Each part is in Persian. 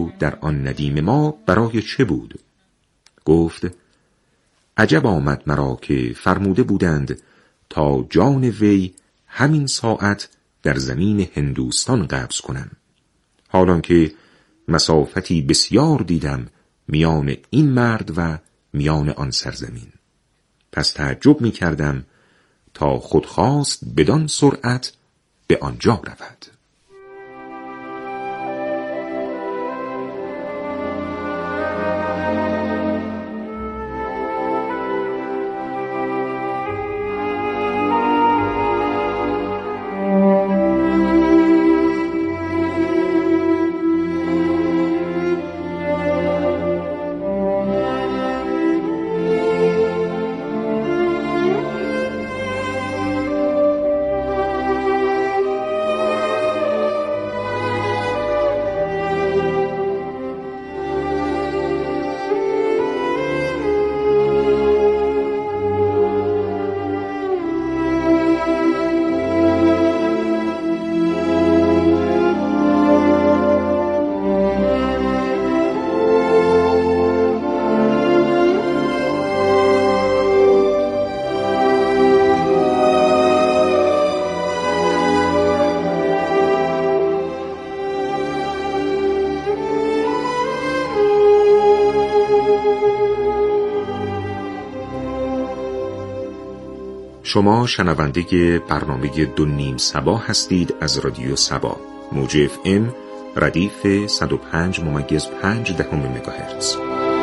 و در آن ندیم ما برای چه بود؟ گفت عجب آمد مرا که فرموده بودند تا جان وی همین ساعت در زمین هندوستان قبض کنم، حالان که مسافتی بسیار دیدم میان این مرد و میان آن سرزمین. پس تعجب می کردم تا خود خواست بدان سرعت به آنجا رود. شما شنونده برنامه 2 نیم صباح هستید از رادیو صبا، موج FM ردیف 105.5 مگاهرتز.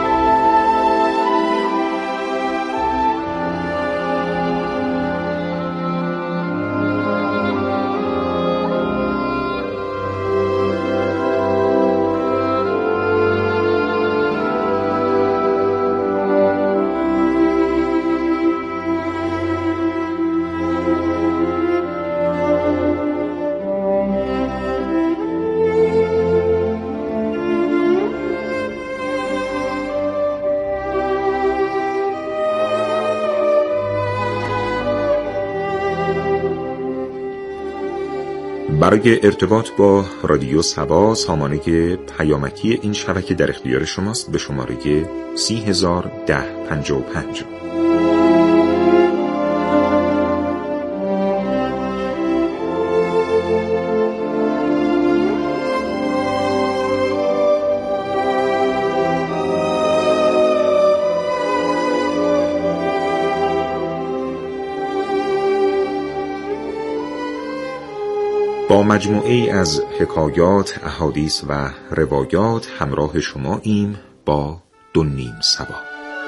برای ارتباط با رادیو صبا سامانه پیامکی این شبکه در اختیار شماست به شماره 301055. با مجموعه‌ای از حکایات، احادیث و روایات همراه شما ایم با 2 نیم صباح.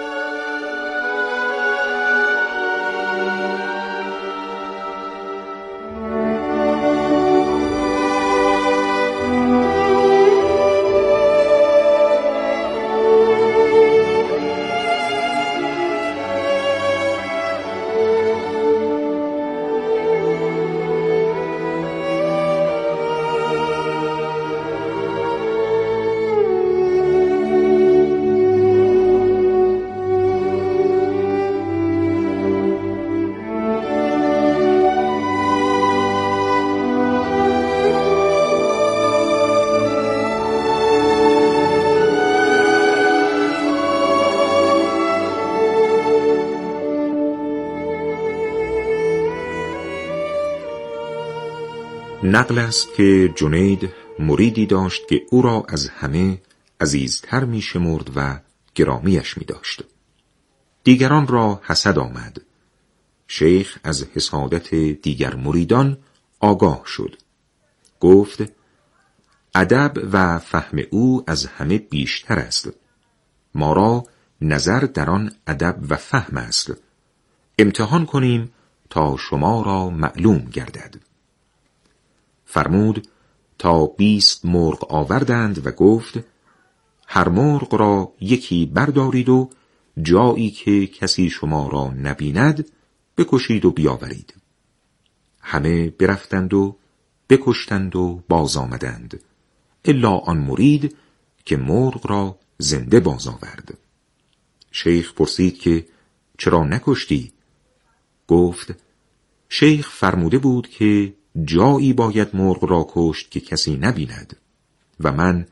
نقل است که جنید مریدی داشت که او را از همه عزیزتر می شمرد و گرامیش می داشت. دیگران را حسد آمد. شیخ از حسادت دیگر مریدان آگاه شد. گفت ادب و فهم او از همه بیشتر است. ما را نظر در آن ادب و فهم است. امتحان کنیم تا شما را معلوم گردد. فرمود تا 20 مرغ آوردند و گفت هر مرغ را یکی بردارید و جایی که کسی شما را نبیند بکشید و بیاورید. همه برفتند و بکشتند و باز آمدند الا آن مرید که مرغ را زنده باز آورد. شیخ پرسید که چرا نکشتی؟ گفت شیخ فرموده بود که جایی باید مرغ را کشت که کسی نبیند و من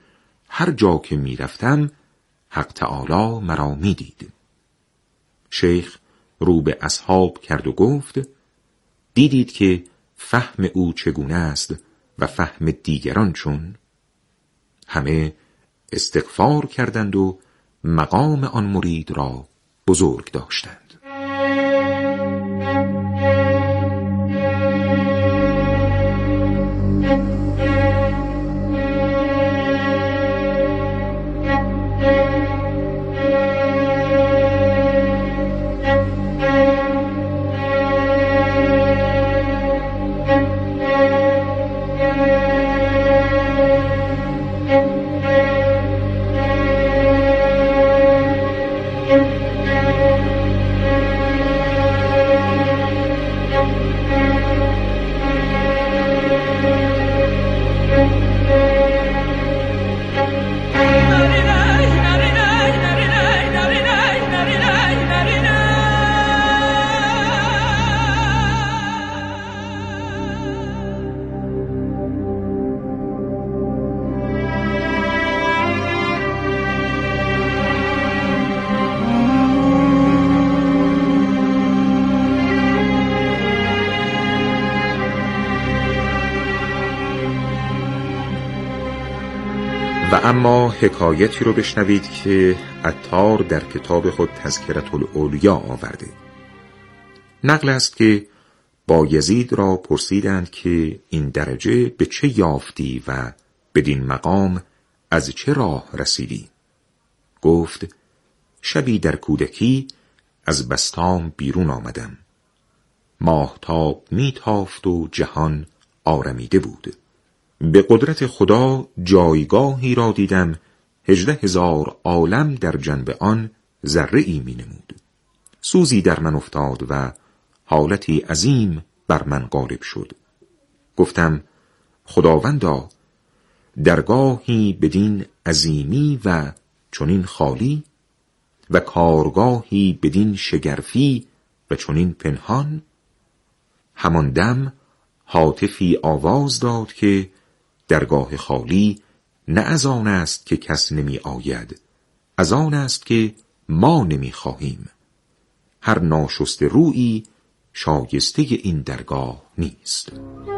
هر جا که می رفتم حق تعالی مرا می دید. شیخ رو به اصحاب کرد و گفت: دیدید که فهم او چگونه است و فهم دیگران چون؟ همه استغفار کردند و مقام آن مرید را بزرگ داشتند. و اما حکایتی رو بشنوید که عطار در کتاب خود تذکرة الاولیا آورده. نقل است که بایزید را پرسیدند که این درجه به چه یافتی و بدین مقام از چه راه رسیدی؟ گفت: شبی در کودکی از بستام بیرون آمدم. ماهتاب میتافت و جهان آرمیده بود. به قدرت خدا جایگاهی را دیدم 18,000 عالم در جنب آن ذره‌ای می نمود. سوزی در من افتاد و حالتی عظیم بر من غالب شد. گفتم: خداوندا، درگاهی بدین عظیمی و چنین خالی و کارگاهی بدین شگرفی و چنین پنهان؟ همان دم هاتفی آواز داد که درگاه خالی نه از آن است که کس نمی آید، از آن است که ما نمی خواهیم. هر ناشسته رویی شایسته این درگاه نیست.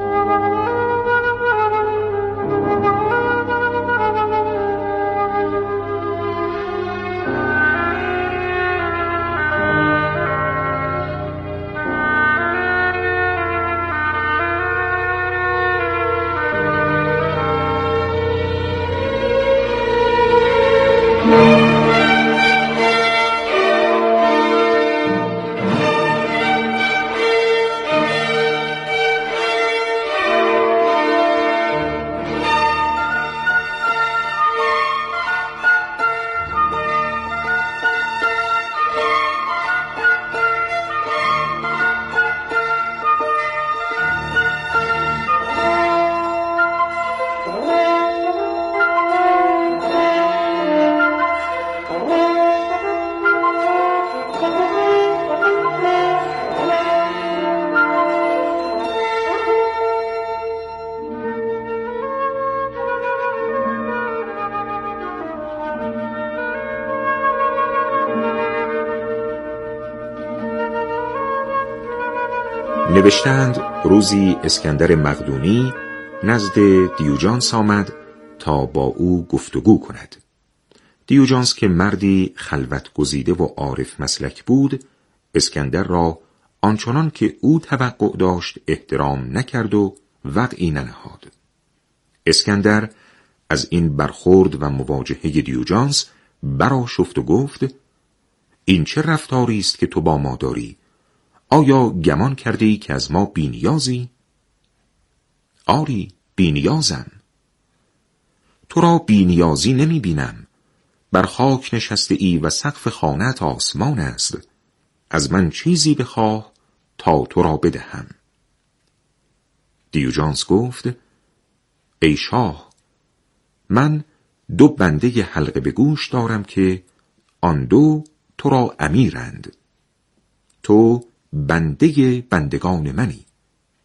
نوشتند روزی اسکندر مقدونی نزد دیوجانس آمد تا با او گفتگو کند. دیوجانس که مردی خلوت گزیده و عارف مسلک بود، اسکندر را آنچنان که او توقع داشت احترام نکرد و وقعی ننهاد. اسکندر از این برخورد و مواجهه دیوجانس برآشفت و گفت: این چه رفتاری است که تو با ما داری؟ آیا گمان کرده ای که از ما بی‌نیازی؟ آری، بی‌نیازم. تو را بی‌نیازی نمی بینم. بر خاک نشسته ای و سقف خانه‌ات آسمان است. از من چیزی بخواه تا تو را بدهم. دیوجانس گفت: ای شاه، من 2 بنده حلقه به گوش دارم که آن 2 تو را امیرند. تو بنده بندگان منی.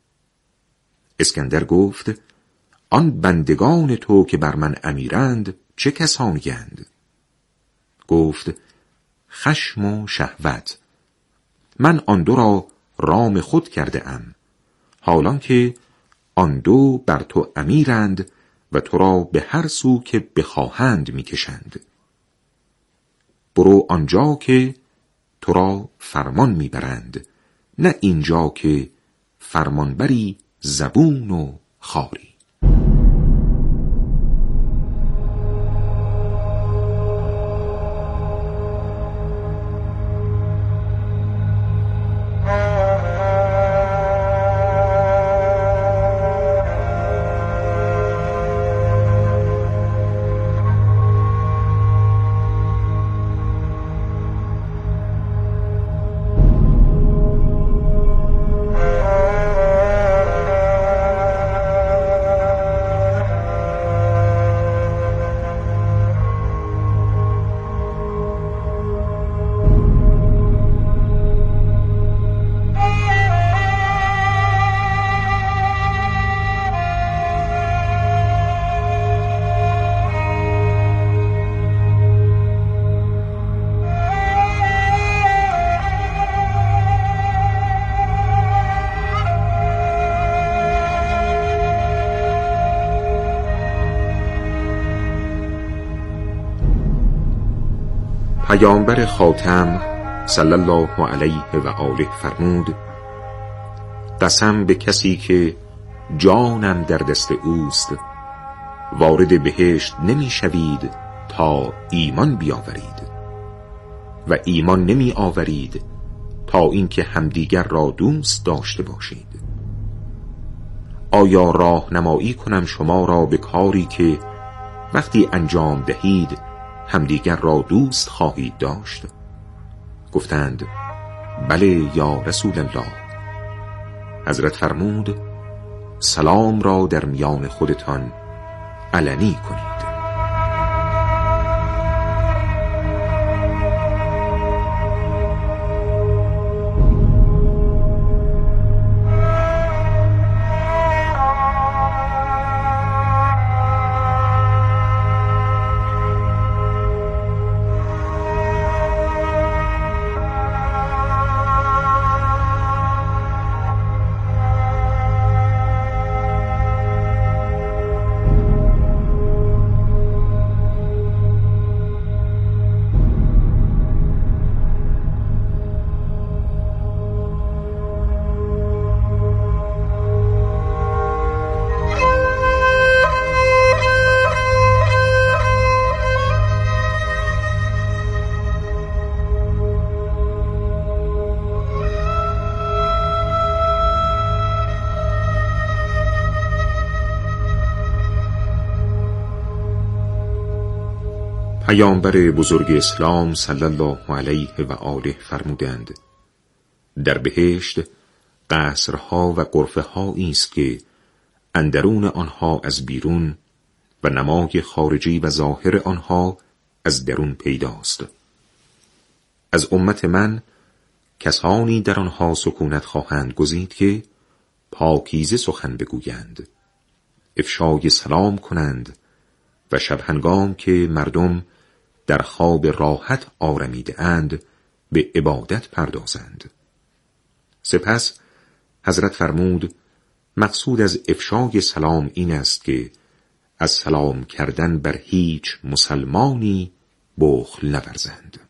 اسکندر گفت: آن بندگان تو که بر من امیرند چه کسانی‌اند؟ گفت خشم و شهوت. من آن دو را رام خود کرده ام، حالان که آن دو بر تو امیرند و تو را به هر سو که بخواهند میکشند. برو آنجا که تو را فرمان میبرند، نه اینجا که فرمانبری زبون و خاری. پیامبر خاتم صلی الله علیه و آله فرمود: قسم به کسی که جانم در دست اوست، وارد بهشت نمی شوید تا ایمان بیاورید و ایمان نمی آورید تا اینکه همدیگر را دوست داشته باشید. آیا راهنمایی کنم شما را به کاری که وقتی انجام دهید همدیگر را دوست خواهید داشت؟ گفتند بله یا رسول الله. حضرت فرمود سلام را در میان خودتان علنی کنید. پیامبر بزرگ اسلام صلی الله علیه و آله فرمودند در بهشت قصرها و غرفه هایی است که اندرون آنها از بیرون و نمای خارجی و ظاهر آنها از درون پیداست. از امت من کسانی در آنها سکونت خواهند گزید که پاکیزه سخن بگویند، افشای سلام کنند و شب هنگام که مردم در خواب راحت آرمیده اند به عبادت پردازند. سپس حضرت فرمود مقصود از افشای سلام این است که از سلام کردن بر هیچ مسلمانی بخل نورزند.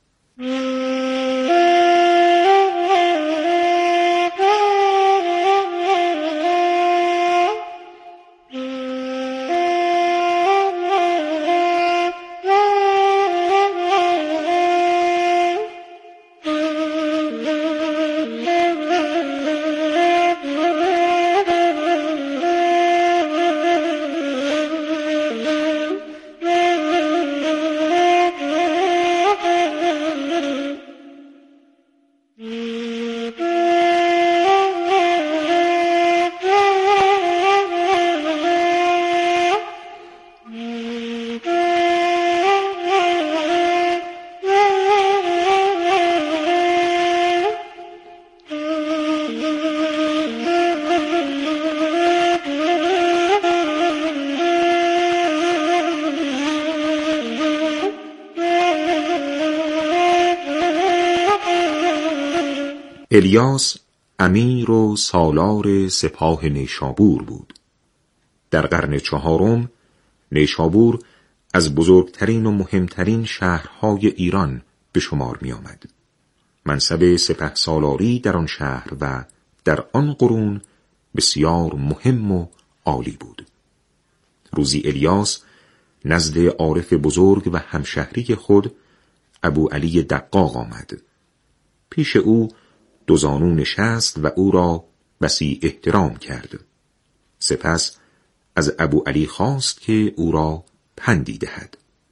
الیاس امیر و سالار سپاه نیشابور بود. در قرن 4 نیشابور از بزرگترین و مهمترین شهرهای ایران به شمار می آمد. منصب سپهسالاری در آن شهر و در آن قرون بسیار مهم و عالی بود. روزی الیاس نزد عارف بزرگ و همشهری خود ابوعلی دقاق آمد. پیش او 2 زانو نشست و او را بسی احترام کرد. سپس از ابوعلی خواست که او را پندی دهد.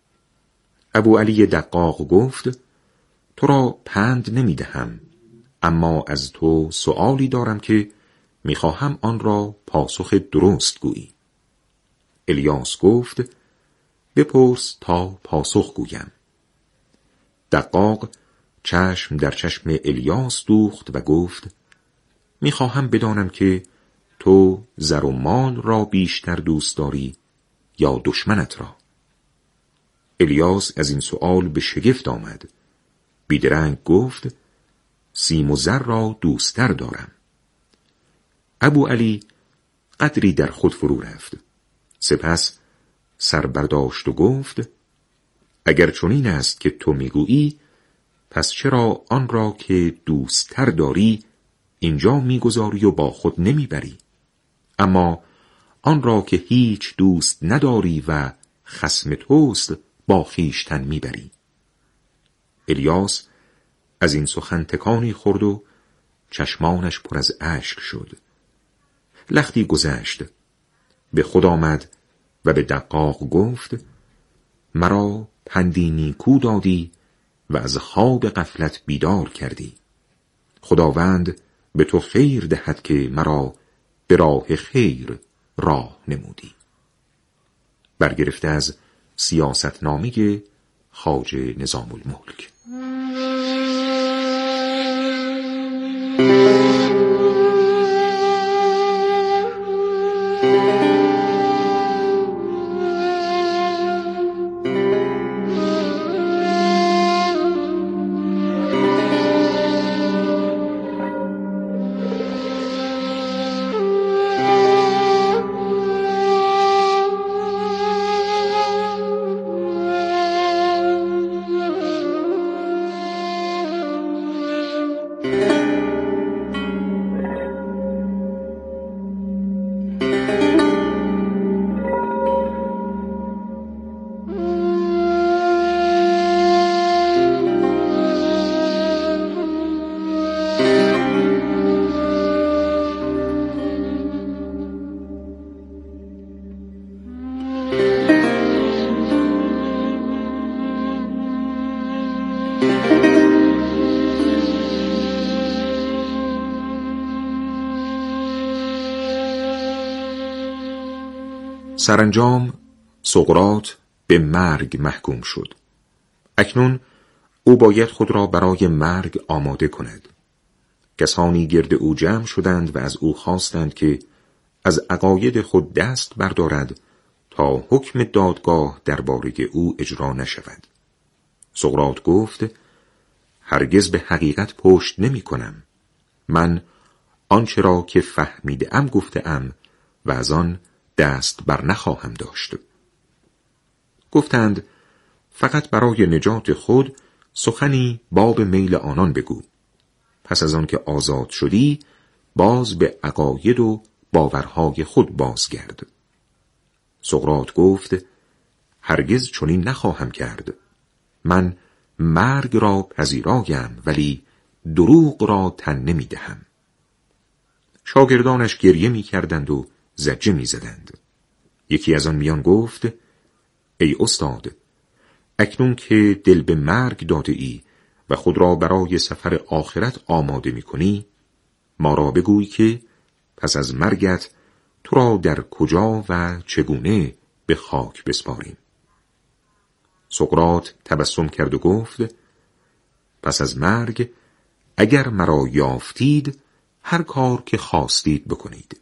ابوعلی دقاق گفت: تو را پند نمی دهم، اما از تو سؤالی دارم که میخواهم آن را پاسخ درست گویی. الیاس گفت: بپرس تا پاسخ گویم. دقاق چشم در چشم الیاس دوخت و گفت: میخواهم بدانم که تو زر و مال را بیشتر دوست داری یا دشمنت را؟ الیاس از این سؤال به شگفت آمد. بیدرنگ گفت: سیم و زر را دوستتر دارم. ابوعلی قدری در خود فرو رفت. سپس سر برداشت و گفت: اگر چنین است که تو میگویی، پس چرا آن را که دوستتر داری اینجا میگذاری و با خود نمیبری؟ اما آن را که هیچ دوست نداری و خصم توست با خویشتن میبری. الیاس از این سخن تکانی خورد و چشمانش پر از اشک شد. لختی گذشت، به خود آمد و به دقاق گفت: مرا پندی نیکو دادی و از خواب غفلت بیدار کردی. خداوند به تو خیر دهد که مرا به راه خیر راه نمودی. برگرفته از سیاستنامه خواجه نظام الملک. سرانجام سقراط به مرگ محکوم شد. اکنون او باید خود را برای مرگ آماده کند. کسانی گرد او جمع شدند و از او خواستند که از عقاید خود دست بردارد تا حکم دادگاه درباره او اجرا نشود. سقراط گفت: هرگز به حقیقت پشت نمی کنم. من آنچه را که فهمیدم گفتم و از آن دست بر نخواهم داشت. گفتند: فقط برای نجات خود سخنی باب میل آنان بگو. پس از آن که آزاد شدی باز به عقاید و باورهای خود بازگرد. سقراط گفت: هرگز چنین نخواهم کرد. من مرگ را پذیرایم ولی دروغ را تن نمی دهم. شاگردانش گریه می کردند و زجه می زدند. یکی از آن میان گفت: ای استاد، اکنون که دل به مرگ داده ای و خود را برای سفر آخرت آماده می کنی، ما را بگوی که پس از مرگت تو را در کجا و چگونه به خاک بسپاریم. سقراط تبسم کرد و گفت: پس از مرگ اگر مرا یافتید هر کار که خواستید بکنید.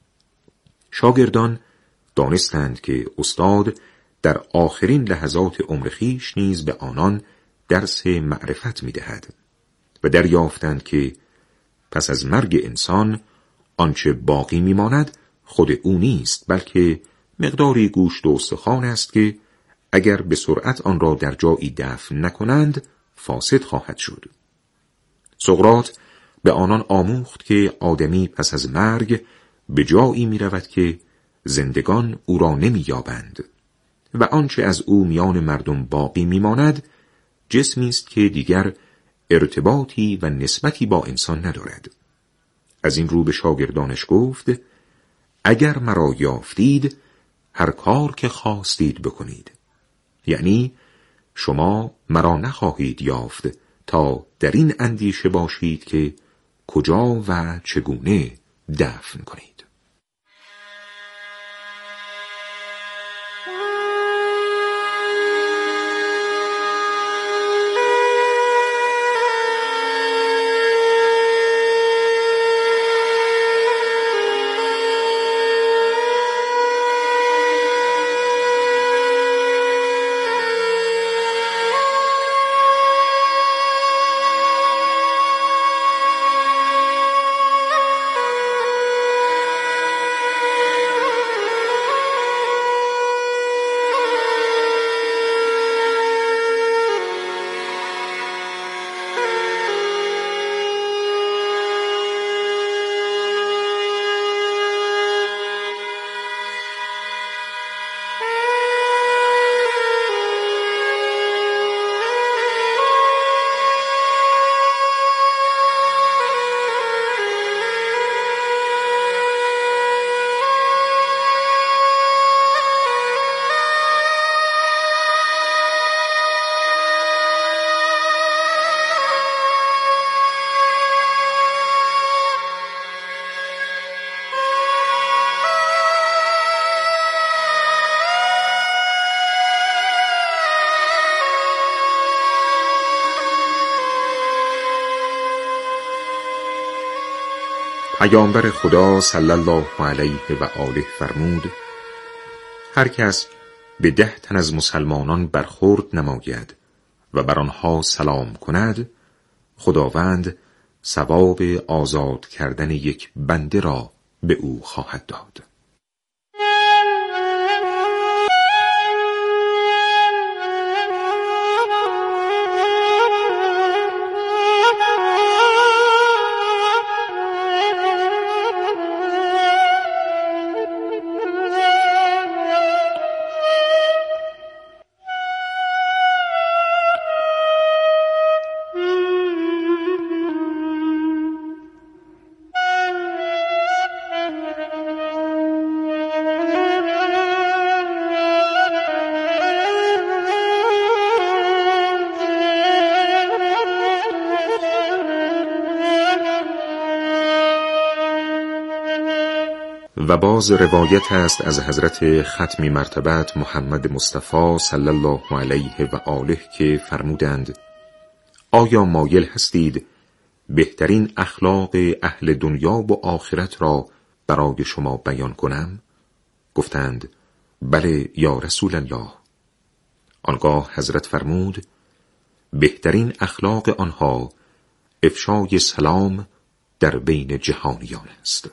شاگردان دانستند که استاد در آخرین لحظات عمر خویش نیز به آنان درس معرفت می‌دهد و دریافتند که پس از مرگ انسان آنچه باقی میماند خود او نیست، بلکه مقداری گوشت و استخوان است که اگر به سرعت آن را در جایی دفن نکنند فاسد خواهد شد. سقراط به آنان آموخت که آدمی پس از مرگ به جایی می رود که زندگان او را نمی یابند و آنچه از او میان مردم باقی می ماند جسمی است که دیگر ارتباطی و نسبتی با انسان ندارد. از این رو به شاگردانش گفت: اگر مرا یافتید هر کار که خواستید بکنید. یعنی شما مرا نخواهید یافت تا در این اندیشه باشید که کجا و چگونه دفن کنید. پیامبر خدا صلی الله علیه و آله فرمود: هر کس به 10 تن از مسلمانان برخورد نماید و بر آنها سلام کند، خداوند ثواب آزاد کردن یک بنده را به او خواهد داد. و باز روایت است از حضرت ختمی مرتبت محمد مصطفی صلی الله علیه و آله که فرمودند: آیا مایل هستید بهترین اخلاق اهل دنیا و آخرت را برای شما بیان کنم؟ گفتند: بله یا رسول الله. آنگاه حضرت فرمود: بهترین اخلاق آنها افشای سلام در بین جهانیان است.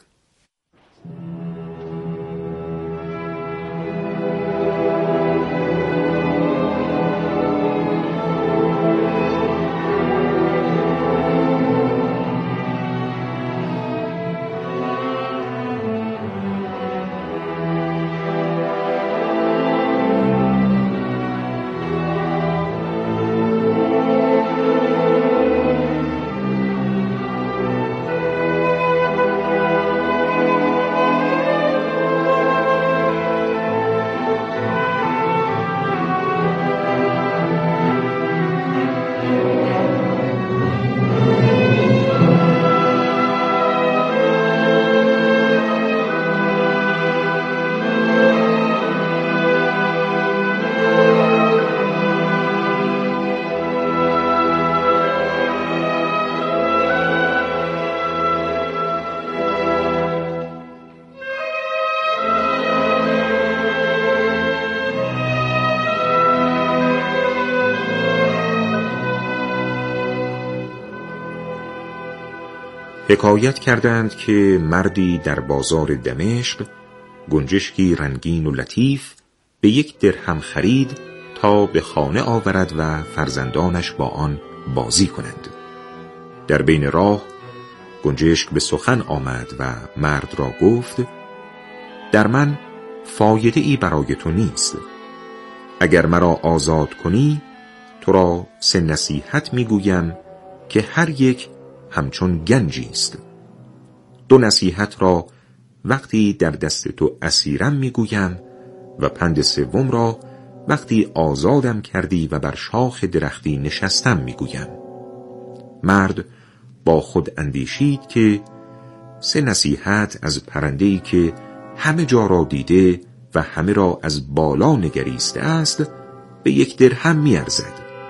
حکایت کردند که مردی در بازار دمشق گنجشکی رنگین و لطیف به 1 درهم خرید تا به خانه آورد و فرزندانش با آن بازی کنند. در بین راه گنجشک به سخن آمد و مرد را گفت: در من فایده ای برای تو نیست. اگر مرا آزاد کنی تو را 3 نصیحت میگویم که هر یک همچون گنجی است. 2 نصیحت را وقتی در دست تو اسیرم میگویم و پند 3 را وقتی آزادم کردی و بر شاخ درختی نشستم میگویم. مرد با خود اندیشید که 3 نصیحت از پرنده‌ای که همه جا را دیده و همه را از بالا نگریسته است به 1 درهم می‌ارزد.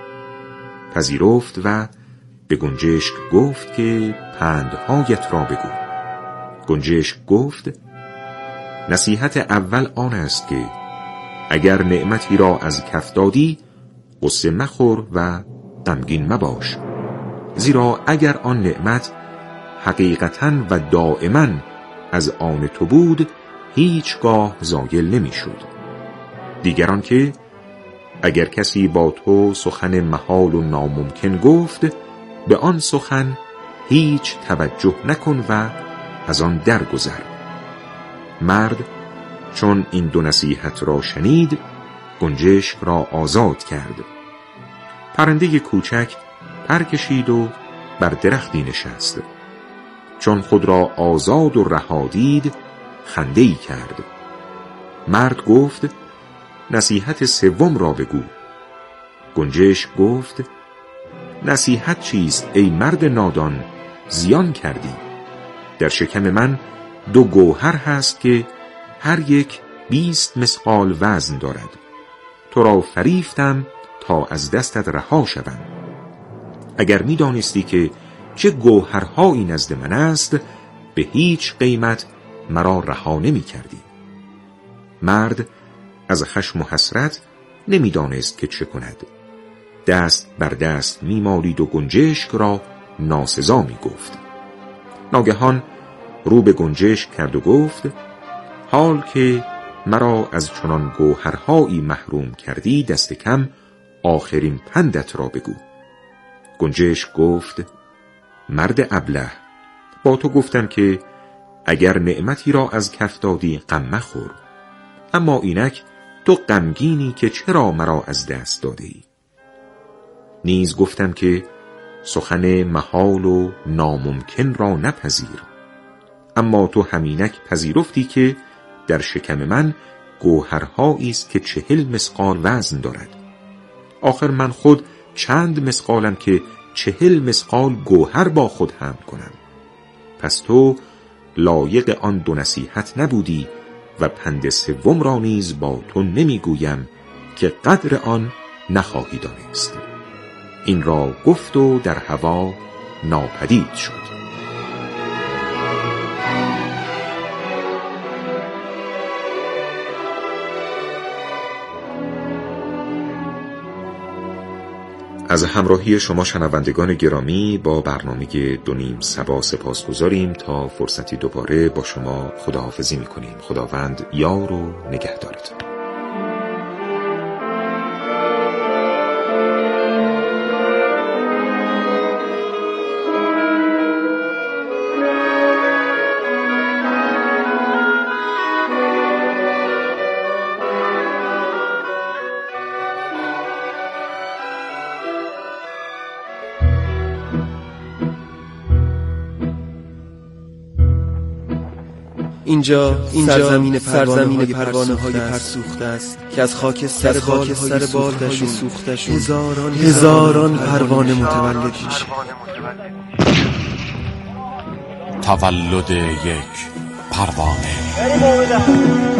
پذیرفت و به گنجشک گفت که پندهایت را بگو. گنجشک گفت: نصیحت اول آن است که اگر نعمتی را از کف دادی غصه مخور و غمگین مباش، زیرا اگر آن نعمت حقیقتاً و دائماً از آن تو بود هیچگاه زایل نمی شد. دیگران که اگر کسی با تو سخن محال و ناممکن گفت به آن سخن هیچ توجه نکن و از آن درگذر. مرد چون این 2 نصیحت را شنید گنجشک را آزاد کرد. پرنده کوچک پر کشید و بر درختی نشست. چون خود را آزاد و رها دید خنده‌ای کرد. مرد گفت: نصیحت 3 را بگو. گنجشک گفت: نصیحت چیست ای مرد نادان؟ زیان کردی. در شکم من 2 گوهر هست که هر یک 20 مثقال وزن دارد. تو را فریفتم تا از دستت رها شوم. اگر می دانستی که چه گوهرهایی نزد من است به هیچ قیمت مرا رها نمی کردی. مرد از خشم و حسرت نمی دانست که چه کند. دست بر دست می مالید و گنجشک را ناسزا می گفت. ناگهان رو به گنجشک کرد و گفت: حال که مرا از چنان گوهرهایی محروم کردی دست کم آخرین پندت را بگو. گنجشک گفت: مرد ابله، با تو گفتم که اگر نعمتی را از کف دادی غم مخور، اما اینک تو غمگینی که چرا مرا از دست داده ای. نیز گفتم که سخن محال و ناممکن را نپذیر، اما تو همینک پذیرفتی که در شکم من گوهرهایی است که 40 مثقال وزن دارد. آخر من خود چند مثقالم که 40 مثقال گوهر با خود حمل کنم. پس تو لایق آن 2 نصیحت نبودی و پند 3 را نیز با تو نمیگویم که قدر آن نخواهی دانست. این را گفت و در هوا ناپدید شد. از همراهی شما شنوندگان گرامی با برنامه 2 نیم صبا سپاسگزاریم. تا فرصتی دوباره با شما خداحافظی می‌کنیم. خداوند یار و نگهدارتون. اینجا سرزمین پروانه‌های فرسوخته است که از خاکستر بالهای سوختشون هزاران پروانه متولد میشه. تولد یک پروانه.